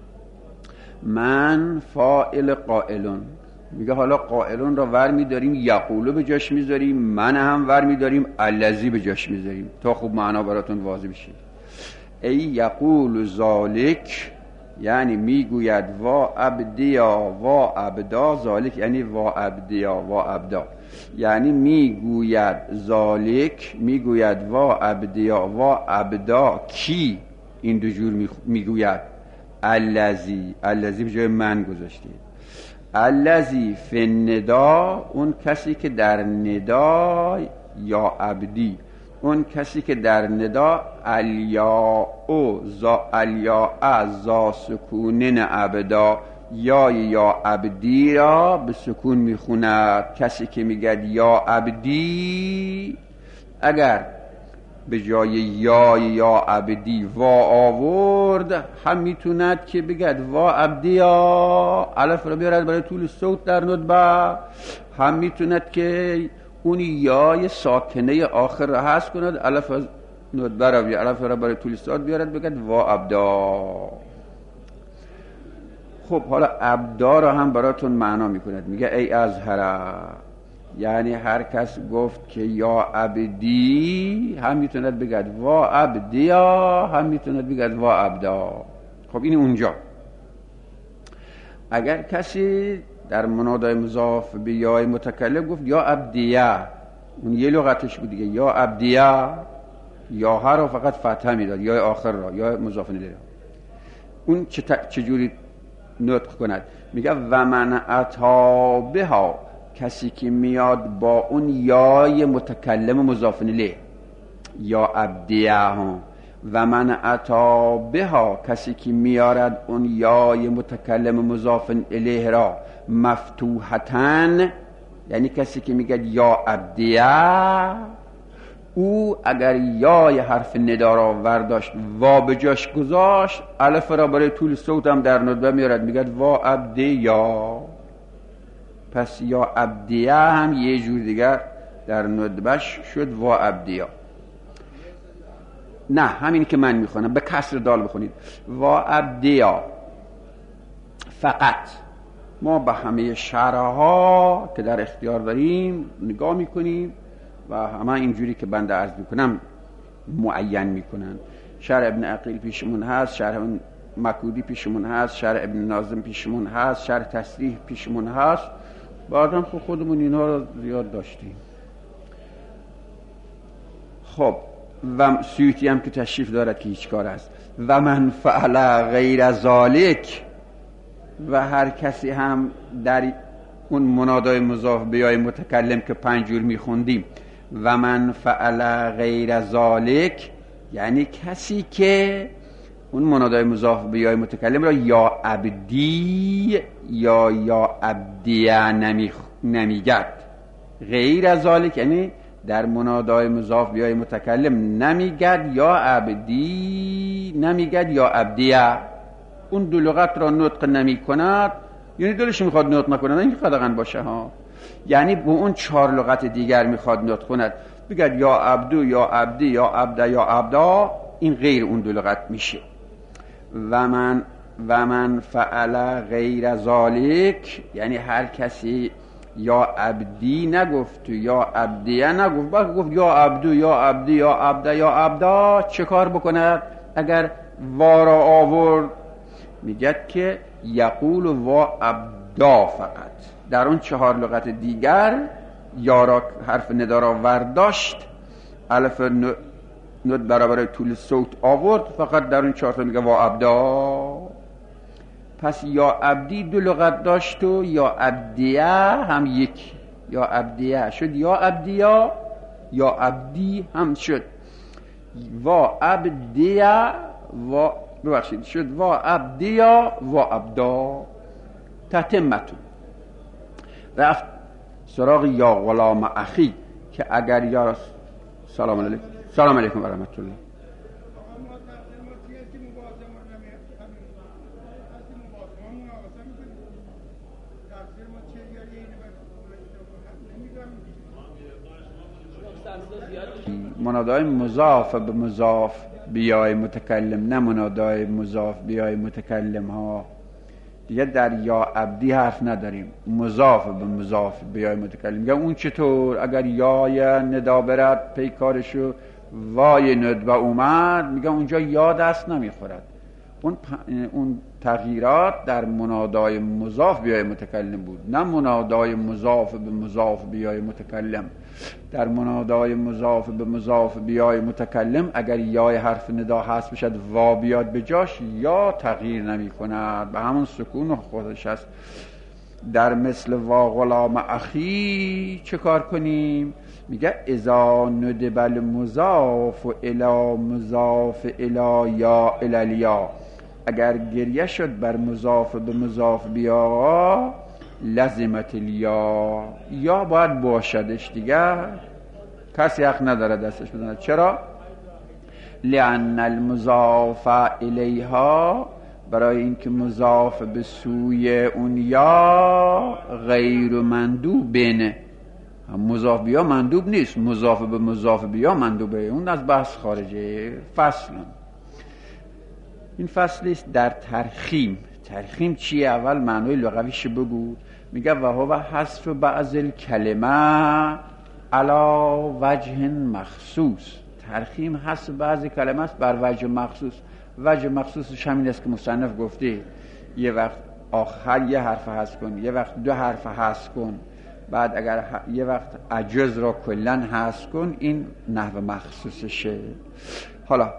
من فاعل قائلون میگه. حالا قائلون را ور میداریم، یقولو به جاش میذاریم، من هم ور میداریم، الذی به جاش میذاریم تا خوب معنا براتون واضح بشه. ای یقول ذالک، یعنی میگوید وا عبدیا وا عبدا، ذالک یعنی وا عبدیا وا عبدا، یعنی میگوید ذالک، میگوید وا عبدیا وا عبدا. کی؟ این دو جور میگوید. الذی، الذی به جای من گذاشتید. الذی فی الندا، اون کسی که در ندا، یا عبدی، اون کسی که در ندا، الیا او زا الیا از زا سکونن عبدا، یا یا عبدی را به سکون میخوند. کسی که میگد یا عبدی، اگر به جای یا یا عبدی وا آورد، هم میتوند که بگد وا عبدیا، الف را بیارد برای طول صوت در ندبه، هم میتوند که اون یا ساکنه آخر را حذف کند، الف ندبه را بیارد، الف را برای طول صوت بیارد، بگد وا عبدا. خب حالا عبدا را هم براتون معنا میکند، میگه ای ازهره، یعنی هر کس گفت که یا عبدی، هم میتوند بگد وا عبدیا، هم میتوند بگد وا عبدا. خب این اونجا. اگر کسی در منادای مضاف به یا متکلم گفت یا عبدیه، اون یه لغتش بود دیگه، یا عبدیه، یا ها رو فقط فتحه میداد، یا آخر را، یا مضاف الیه. اون چجوری نطق کند؟ میگه و من اتی بها، کسی که میاد با اون یای متکلم مضاف الیه، یا عبدیه ها. و من اتی بها، کسی که میارد اون یای متکلم مضاف الیه را مفتوحتن، یعنی کسی که میگه یا عبدیه، او اگر یای حرف ندا را ورداشت وا به جاش گذاشت، الف را برای طول صوت هم در ندبه میارد، میگه وا عبدیا. پس یا عبدیه هم یه جور دیگر در ندبش شد وا عبدیا. نه همین که من میخونم، به کسر دال بخونید، وا عبدیا. فقط ما به همه شرحها که در اختیار داریم نگاه میکنیم و همه اینجوری که بنده عرض میکنم معین میکنن. شرح ابن عقیل پیشمون هست، شرح مکودی پیشمون هست، شرح ابن ناظم پیشمون هست، شرح تصریح پیشمون هست. بعدم خود خودمون اینها رو زیاد داشتیم. خب و سیوطی هم که تشریف دارد که هیچ کار است. و من فعل غیر ذالک، و هر کسی هم در اون منادای مضاف به یای متکلم که پنج جور میخوندیم، و من فعل غیر ذالک، یعنی کسی که اون منادای مضاف به یای متکلم را یا عبدی یا یا عبدیه نمی نمیگد. غیر ذالک یعنی در منادای مضاف بیای متکلم نمیگد یا عبدی، نمیگد یا عبدیه. اون دو لغت را نطق نمی کند، یعنی دلش میخواد نطق نکنه، این قدغن باشه ها، یعنی با اون چهار لغت دیگر میخواد نطق کند، بگد یا عبدو یا عبدی یا عبده یا عبدا، این غیر اون دو لغت میشه. و من و من فعل غیر ذالک، یعنی هر کسی یا عبدی نگفت یا عبدیه نگفت، بلکه گفت یا عبدو یا عبدی یا عبده یا عبدا، چه کار بکند؟ اگر وا را آورد میگد که یقول وا عبدا فقط. در اون چهار لغت دیگر یا را حرف ندا را ورداشت، الف ند برابر طول صوت آورد، فقط در اون چهار تا میگه وا عبدا. پس یا عبدی دو لغت داشت و یا عبدیه هم یک، یا عبدیه شد یا عبدیا، یا عبدی هم شد وا عبدیه و ببخشید شد وا عبدیا و عبدا. تتمتون رفت سراغ یا غلام اخی که اگر یا سلام علیکم سلام علیکم و رحمت الله. منادای مضاف به مضاف بیای متکلم، نه منادای مضاف بیای متکلم ها. دیگه در یا عبدی حرف نداریم، مضاف به مضاف بیای متکلم. میگم اون چطور؟ اگر یای ندا برد پیکارشو وای ندبه اومد، میگم اونجا یا دست نمیخورد. اون اون تغییرات در منادای مضاف بیای متکلم بود، نه منادای مضاف به مضاف بیای متکلم. در منادای مضاف به مضاف بیای متکلم اگر یای حرف ندا هست بشد وا بیاد به جاش، یا تغییر نمی کند، به همون سکون خودش است. در مثل وا غلام اخی چه کار کنیم؟ میگه اذا ندب المضاف الی مضاف الی یا الالیا، اگر گریه شد بر مضاف به مضاف بیا لازمت الیا، یا باید باشدش، دیگه کسی حق نداره دستش بزنه. چرا؟ لأن المضاف الیها، برای اینکه مضاف به سوی اون یا غیر مندوب بینه، مضاف بیا مندوب نیست، مضاف به مضاف بیا مندوبه، اون از بحث خارجه. فصل این فصل است در ترخیم. ترخیم چیه؟ اول معنای لغویش بگو. میگه و هو حذف بعض الکلمه علی وجه مخصوص. ترخیم حذف بعض کلمه است بر وجه مخصوص. وجه مخصوصش همین است که مصنف گفته یه وقت آخر یه حرف حذف کن، یه وقت دو حرف حذف کن، بعد اگر ح... یه وقت عجز را کلن حذف کن، این نحو مخصوصشه. حالا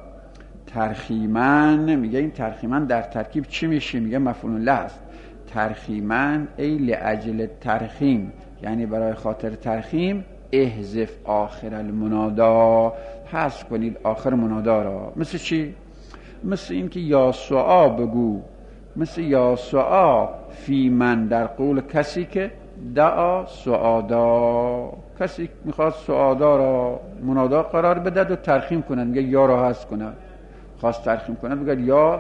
ترخیمن، میگه این ترخیمن در ترکیب چی میشه؟ میگه مفعول له است. ترخیمن ای لاجل ترخیم، یعنی برای خاطر ترخیم احذف آخر المنادا، حذف کنید آخر منادا را. مثل چی؟ مثل این که یا سعا بگو، مثل یا سعا فی من، در قول کسی که دعا سعادا، کسی میخواد سعادا را منادا قرار بدد و ترخیم کنند، میگه یا را حذف کنند. خواست ترخیم کنند بگه یا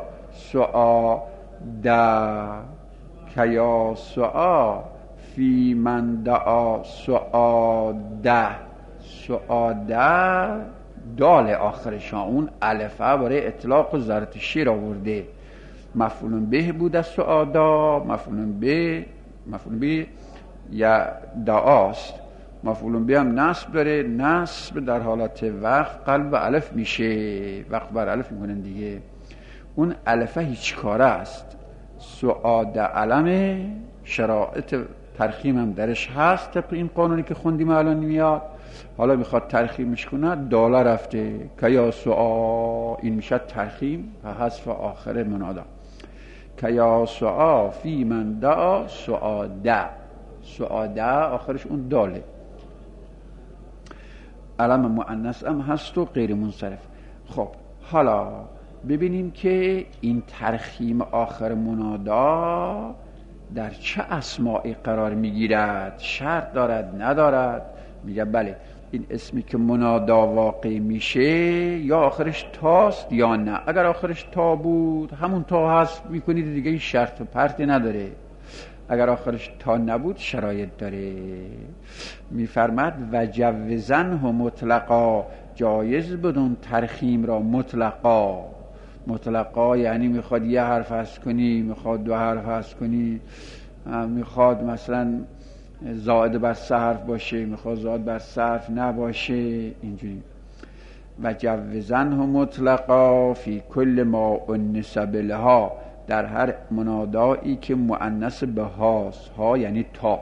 سعادا که یا سعا فی من دعا سعادا. سعادا دال آخرشان، اون الفه برای اطلاق و ضرورت شیر آورده. مفعول به بود از سعادا، مفعول به مفعول به یا دعاست. مفعول به هم نصب داره، نصب در حالت وقت قلب الف میشه، وقت بر الف میکنن دیگه. اون الفه هیچ کاره است. سعادا علم، شرایط ترخیم هم درش هست طبق این قانونی که خوندیم الان میاد. حالا میخواد ترخیمش کنه، داله رفته که یا سعا، این میشه ترخیم و حذف آخر منادا. که یا سعا فی من دعا سعادا. سعادا آخرش اون داله، علم مؤنث هم هست و غیر منصرف. خب حالا ببینیم که این ترخیم آخر منادا در چه اسماعی قرار میگیرد، شرط دارد ندارد؟ میگه بله، این اسمی که منادا واقع میشه یا آخرش تاست یا نه. اگر آخرش تا بود همون تا هست میکنید دیگه، این شرط و پرتی نداره. اگر آخرش تا نبود شرایط داره. میفرماد و جوزن هم مطلقا، جایز بدون ترخیم را مطلقا. مطلقا یعنی میخواد یه حرف هست کنی، میخواد دو حرف هست کنی، میخواد مثلا زائد بر سه حرف باشه، میخواد زائد بر سه حرف نباشه، اینجوری. و جوزن هم مطلقا فی کل ما انس بلها، در هر منادایی که مؤنث به هاست. ها یعنی تا،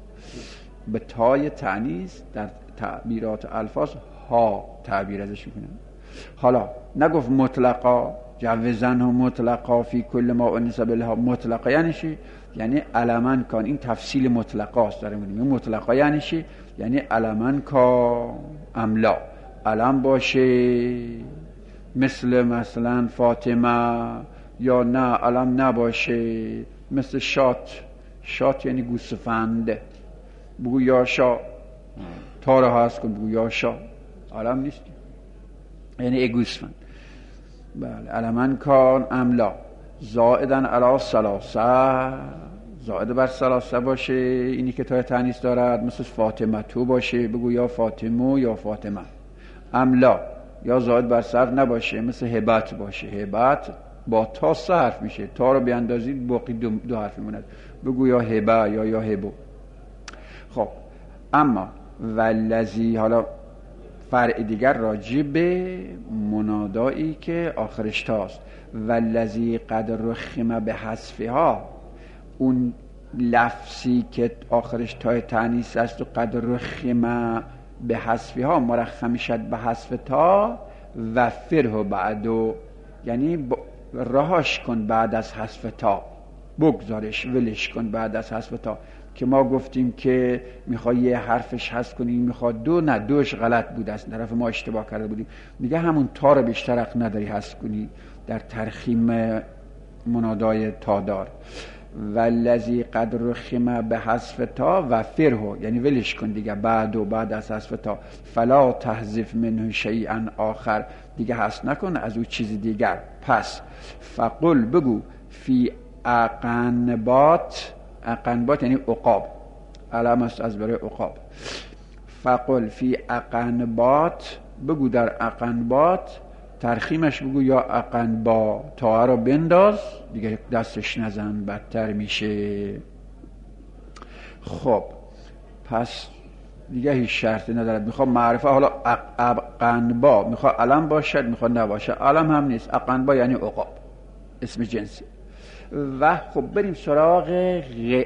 به تای تأنیث در تعبیرات الفاظ ها تعبیر ازش میکنن. حالا نگفت مطلقا، جوزن هم مطلقا فی کل ما انس بلها. مطلقا یعنی چی؟ یعنی علمن کن. این تفصیل مطلقاست داره میگه. مطلقا یعنی چی؟ یعنی علمن کا املا، علم باشه مثل مثلا فاطمه، یا نه علم نباشه مثل شات. شات یعنی گوسفند، بگو یا شا، تا رو هست کن بگو یا شا، علم نیست یعنی گوسفند. بله. علمن کان املا زائدن علی ثلاثه، زائد بر ثلاثه باشه، اینی که تای تانیث دارد. مثل فاطمه تو باشه بگو یا فاطمه یا فاطمه. املا یا زائد بر صرف نباشه، مثل هبت باشه، هبت با تا سه حرف میشه، تا رو بیاندازید باقی دو, دو حرف میموند، بگو یا هبه یا یا هبو. خب اما والذی، حالا فرع دیگر راجع به منادایی که آخرش تاست. والذی قد رخم به حذفها، اون لفظی که آخرش تای تانیث است و قد رخم به حذفها، مرخم شد به حذف تا. و فرح بعدو یعنی رهاش کن بعد از حذف تا، بگذارش ولش کن بعد از حذف تا. که ما گفتیم که میخوای یه حرفش حذف کنی، میخواد دو، نه دوش غلط بود، از طرف ما اشتباه کرده بودیم. میگه همون تا رو بیشتر حق نداری حذف کنی در ترخیم منادای تادار. والذی قد رخم به حذف تا و فرح یعنی ولش کن دیگه بعد و بعد از حذف تا. فلا تحذف منه شیئا آخر، دیگه حذف نکن از او چیز دیگر. پس فقل بگو فی اقنبات، اقنبات یعنی عقاب، علم است از برای عقاب. فقل فی اقنبات، بگو در اقنبات، ترخیمش بگو یا اقنبا، تا رو بنداز دیگه دستش نزن بدتر میشه. خب پس دیگه هیچ شرطی ندارد. میخواد معرفه، حالا اقنبا میخواد علم باشد میخواد نباشه، علم هم نیست. اقنبا یعنی عقاب، اسم جنسی. و خب بریم سراغ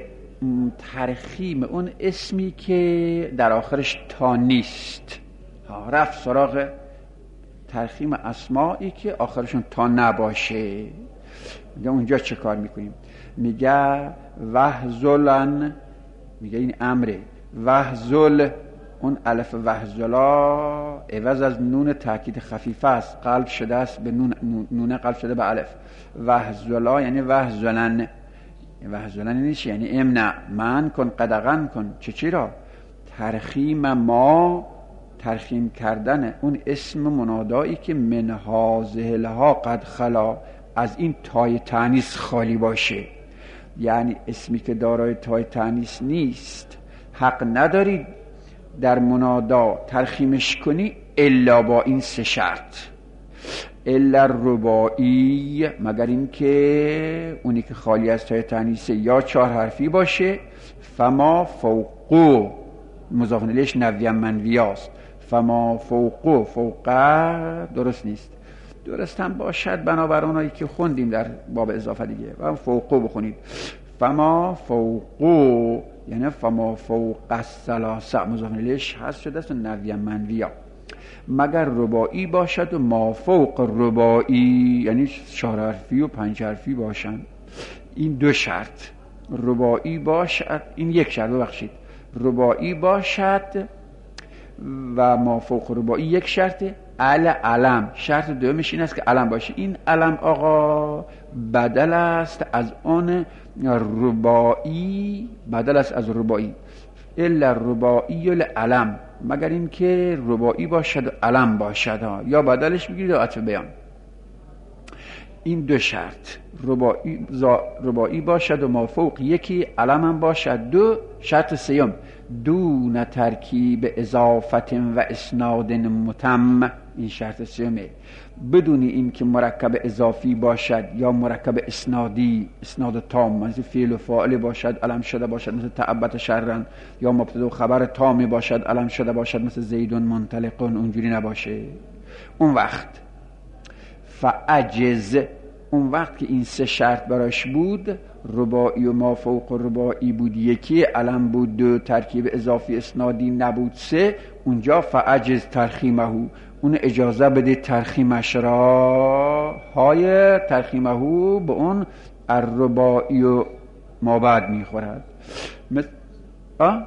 ترخیم اون اسمی که در آخرش تا نیست. رفت سراغ ترخیم اسمایی که آخرشون تا نباشه. میگه اونجا چه کار میکنیم؟ میگه وحزلن، میگه این امره. وحزل، اون الف وحزلا عوض از نون تاکید خفیفه است، قلب شده است به نون، نون قلب شده به الف. وحزلا یعنی وحزلن. وحزلن نیست یعنی امنع، من کن، قدغن کن. چه چی را؟ ترخیم ما، ترخیم کردن اون اسم منادایی که من هازه لها قد خلا، از این تای تانیث خالی باشه. یعنی اسمی که دارای تای تانیث نیست حق نداری در منادا ترخیمش کنی الا با این سه شرط. الا رباعی، مگر این که اونی که خالی از تای تانیث یا چهار حرفی باشه. فما فوقو، مضاف الیهش نوی منویاست. فما فوقو، فوقه درست نیست، درست هم باشد بنابر اونایی که خوندیم در باب اضافه دیگه، و فوقو بخونید. فما فوقو یعنی فما فوق الثلاثه، مضاف الیهش هست شده است نوی منویا. مگر رباعی باشد و ما فوق رباعی یعنی چهار حرفی و پنج حرفی باشن. این دو شرط. رباعی باشد، این یک شرط ببخشید، رباعی باشد و ما فوق رباعی یک شرطه. ال علم، شرط دومش این است که علم باشه. این علم آقا بدل است از آن رباعی، بدل است از رباعی. الا رباعی العلم، مگر این که رباعی باشد و علم باشد ها. یا بدلش بگیرید و عطف بیان. این دو شرط، رباعی, رباعی باشد و مافوق یکی، علم هم باشد دو. شرط سیوم دون ترکیب اضافت و اسناد متم، این شرط سیومه، بدون این که مرکب اضافی باشد یا مرکب اسنادی، اسناد تام، مثل فعل و فاعل باشد علم شده باشد مثل تعبت شرن، یا مبتدا و خبر تامی باشد علم شده باشد مثل زیدون منطلقون، اونجوری نباشه. اون وقت فعجز، اون وقت که این سه شرط براش بود، رباعی و ما فوق رباعی بود یکی، علم بود دو، ترکیب اضافی اسنادی نبود سه، اونجا فعجز ترخیمهو، اون اجازه بده ترخیمش را، های ترخیمهو به اون الرباعی و ما بعد میخورد. مثل آه؟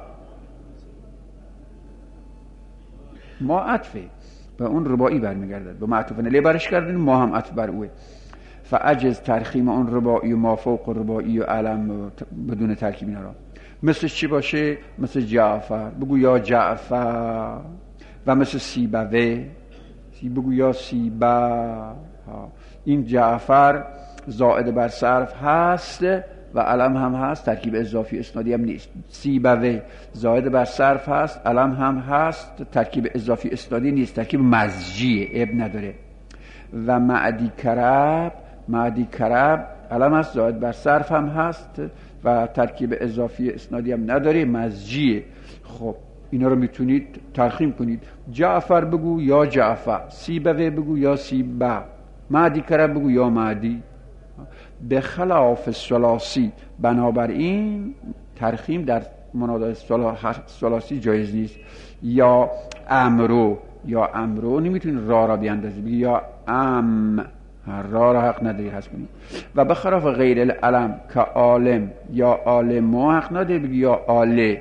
ما عطفه به اون رباعی برمیگردد، به معطوف علیه برش کردن، ما هم عطف بر اوه. فعجز ترخیم اون رباعی و ما فوق رباعی و علم بدون ترکیب اینا را. مثل چی باشه؟ مثل جعفر، بگو یا جعفر. و مثل سیبوه، بگو یا سیبا. این جعفر زائد بر صرف هست و علم هم هست، ترکیب اضافی اسنادی هم نیست. سیبوه زائد بر صرف هست، علم هم هست، ترکیب اضافی اسنادی نیست، ترکیب مزجیه، اب نداره. و معدی کرب، معدی کرب علم هست، زائد بر صرف هم هست و ترکیب اضافی اسنادی هم نداره، مزجیه. خب اینا رو میتونید ترخیم کنید. جعفر بگو یا جعفر، سیبوه بگو یا سیبا، معدی کرب بگو یا معدی. به خلاف ثلاثی، بنابراین ترخیم در منادای ثلاثی جایز نیست. یا امرو، یا امرو نمیتونید را را بیاندازی بگی یا ام، را را حق نداری حذف کنی. و به خلاف غیر العلم که عالم یا عالمو حق نداری بگی یا عاله.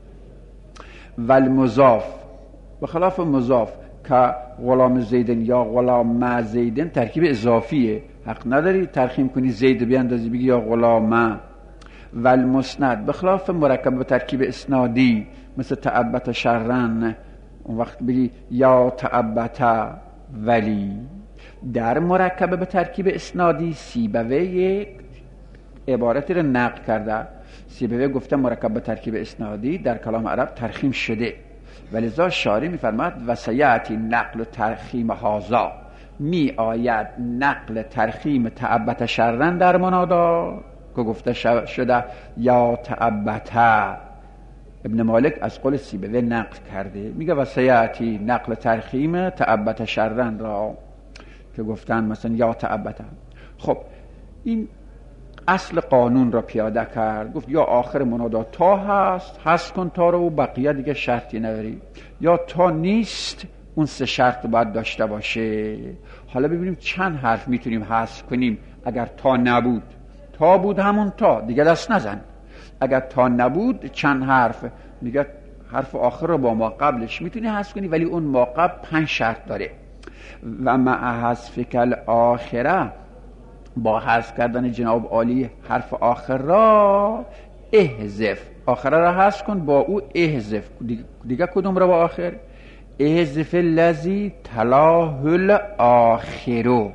و المضاف، به خلاف مضاف که غلام زیدن یا غلام زیدن ترکیب اضافیه، حق نداری ترخیم کنی زید بیاندازی بگی یا غلام. و المسند، به خلاف مرکب به ترکیب اسنادی مثل تعبت شرن، اون وقت بگی یا تعبت ولی. در مرکب به ترکیب اسنادی سیبوه یک عبارتی رو نقل کرده. سیبوه گفته مرکب به ترکیب اسنادی در کلام عرب ترخیم شده، ولذا شارح میفرماد و سیاتی نقل و ترخیم هازا، می آید نقل ترخیم تعبت شرن در منادا که گفته شده یا تعبت. ابن مالک از قول سیبوه نقل کرده، میگه و سیاتی نقل ترخیم تعبت شرن را که گفتن مثلا یا تعبت. خب این اصل قانون را پیاده کرد، گفت یا آخر منادا تا هست، هست کن تا رو و بقیه دیگه شرطی نداری، یا تا نیست اون سه شرط باید داشته باشه. حالا ببینیم چند حرف میتونیم حذف کنیم اگر تا نبود. تا بود همون تا دیگه دست نزن. اگر تا نبود چند حرف دیگه، حرف آخر رو با ما قبلش میتونی حذف کنی، ولی اون ما قبل پنج شرط داره. و مع حذف کل آخره، با حذف کردن جناب عالی حرف آخر را احذف، آخره را حذف کن با او احذف. دیگه, دیگه کدوم را با آخر؟ احذف الذی تلاه الاخرو،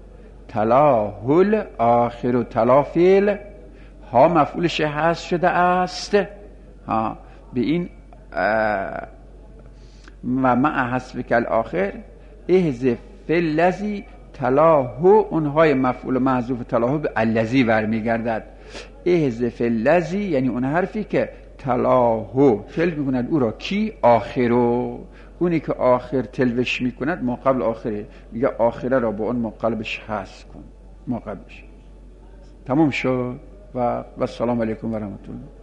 تلاه الاخرو، تلا فعل، ها مفعولش حذف شده است ها به این و مع حذف کل آخر احذف الذی تلاهو، اونهای مفعول محذوف تلاهو به الذی برمیگردد. احذف الذی یعنی اون حرفی که تلاهو تل میکند او را کی؟ آخرو، اونی که آخر تلوش میکند ما قبل آخره، میگه آخره را با اون ما قبلش حذف کن، ما قبلش. تمام شد و السلام علیکم و رحمت الله.